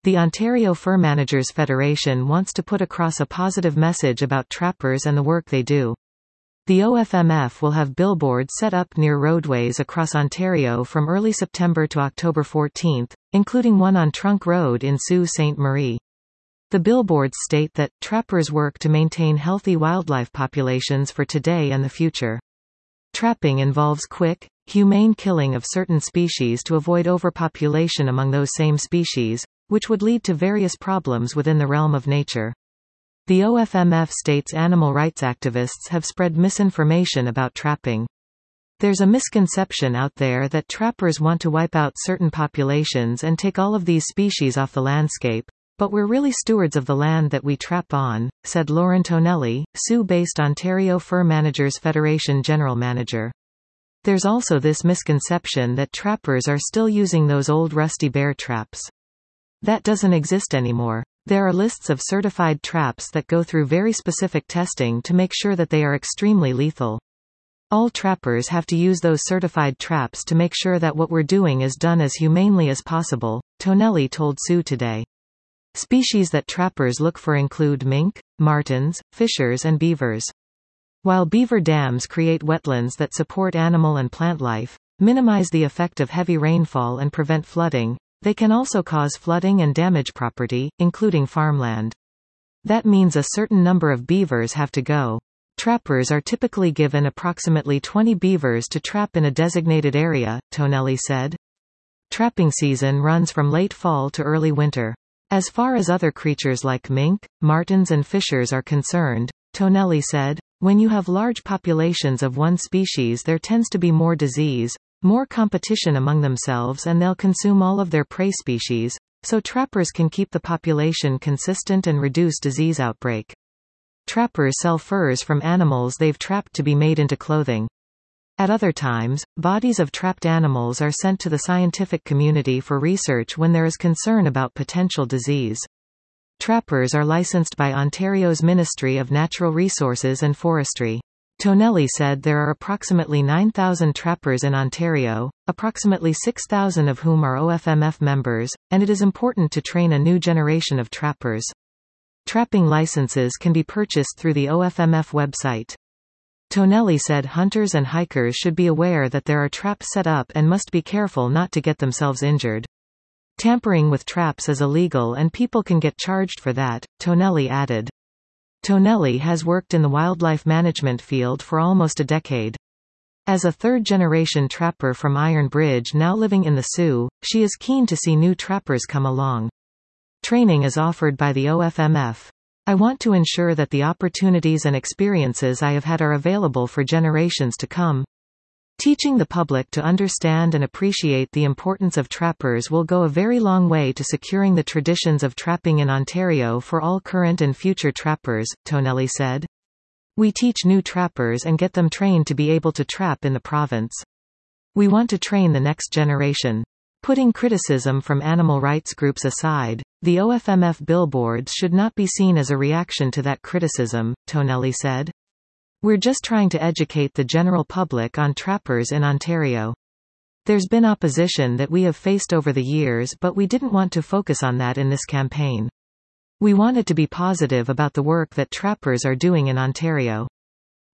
The Ontario Fur Managers Federation wants to put across a positive message about trappers and the work they do. The OFMF will have billboards set up near roadways across Ontario from early September to October 14, including one on Trunk Road in Sault Ste. Marie. The billboards state that trappers work to maintain healthy wildlife populations for today and the future. Trapping involves quick, humane killing of certain species to avoid overpopulation among those same species, which would lead to various problems within the realm of nature. The OFMF states animal rights activists have spread misinformation about trapping. There's a misconception out there that trappers want to wipe out certain populations and take all of these species off the landscape, but we're really stewards of the land that we trap on, said Lauren Tonelli, Sault-based Ontario Fur Managers Federation General Manager. There's also this misconception that trappers are still using those old rusty bear traps. That doesn't exist anymore. There are lists of certified traps that go through very specific testing to make sure that they are extremely lethal. All trappers have to use those certified traps to make sure that what we're doing is done as humanely as possible, Tonelli told Sault Today. Species that trappers look for include mink, martens, fishers and beavers. While beaver dams create wetlands that support animal and plant life, minimize the effect of heavy rainfall and prevent flooding, they can also cause flooding and damage property, including farmland. That means a certain number of beavers have to go. Trappers are typically given approximately 20 beavers to trap in a designated area, Tonelli said. Trapping season runs from late fall to early winter. As far as other creatures like mink, martens and fishers are concerned, Tonelli said, when you have large populations of one species there tends to be more disease, more competition among themselves and they'll consume all of their prey species, so trappers can keep the population consistent and reduce disease outbreak. Trappers sell furs from animals they've trapped to be made into clothing. At other times, bodies of trapped animals are sent to the scientific community for research when there is concern about potential disease. Trappers are licensed by Ontario's Ministry of Natural Resources and Forestry. Tonelli said there are approximately 9,000 trappers in Ontario, approximately 6,000 of whom are OFMF members, and it is important to train a new generation of trappers. Trapping licenses can be purchased through the OFMF website. Tonelli said hunters and hikers should be aware that there are traps set up and must be careful not to get themselves injured. Tampering with traps is illegal and people can get charged for that, Tonelli added. Tonelli has worked in the wildlife management field for almost a decade. As a third-generation trapper from Iron Bridge now living in the Sault, she is keen to see new trappers come along. Training is offered by the OFMF. I want to ensure that the opportunities and experiences I have had are available for generations to come. Teaching the public to understand and appreciate the importance of trappers will go a very long way to securing the traditions of trapping in Ontario for all current and future trappers, Tonelli said. We teach new trappers and get them trained to be able to trap in the province. We want to train the next generation. Putting criticism from animal rights groups aside, the OFMF billboards should not be seen as a reaction to that criticism, Tonelli said. We're just trying to educate the general public on trappers in Ontario. There's been opposition that we have faced over the years, but we didn't want to focus on that in this campaign. We wanted to be positive about the work that trappers are doing in Ontario.